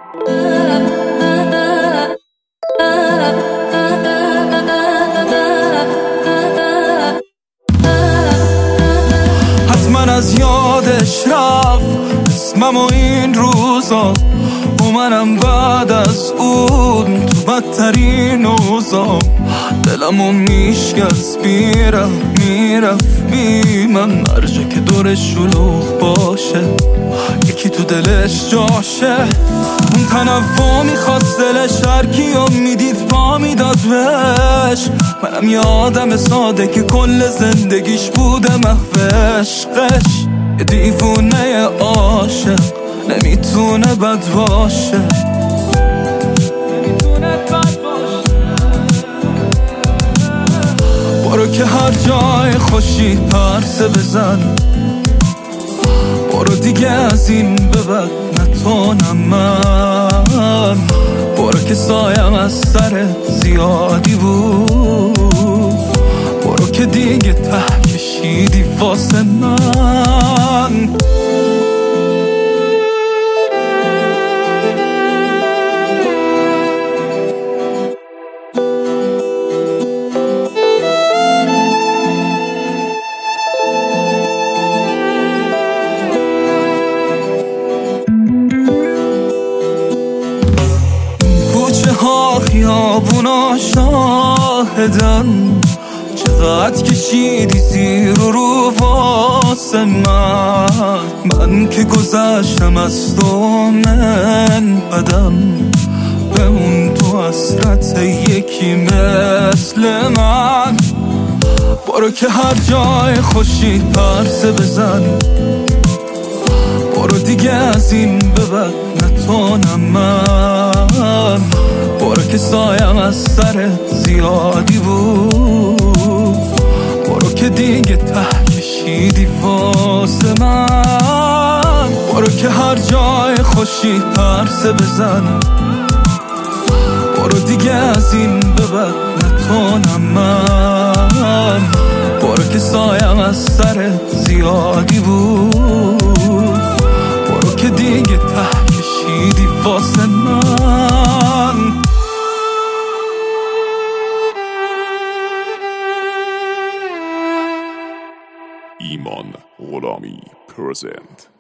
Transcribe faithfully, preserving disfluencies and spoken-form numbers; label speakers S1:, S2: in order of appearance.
S1: حتما از یادش رفت اسمم و این روزا، اومنم بعد از اون تو بدترین اوضاع. دلمو میشکست میرم میرم بی من، مرجه که دورش شلوغ باشه یکی تو دلش جاشه. اون تنفع میخواست دلش هرکیو میدید پا میداد بهش. منم یه آدم ساده که کل زندگیش بوده محو عشقش. یه دیوونه عاشق نمیتونه بد باشه، نمیتونه بد باشه. برو که هر جای خوشی پرسه بزن، برو دیگه از این به بعد نتونم من. برو که سایم از سرت زیادی بود، برو که دیگه ته کشیدی واسه من. ها خیابونا شاهدن چقدر کشیدی زیر و رو واسه من. من که گذشتم از تو من بدم، بمون تو حسرت یکی مثل من. برو که هر جای خوشی پرسه بزن، برو دیگه از این به بعد نتونم من. برو که سایم از سرت زیادی بود، برو که دیگه ته کشیدی واسه من. برو که هر جای خوشی پرسه بزن، برو دیگه از این به بعد نتونم من. برو که سایم از سرت زیادی بود، برو که دیگه ته کشیدی واسه من.
S2: ایمان غلامی پرزنت.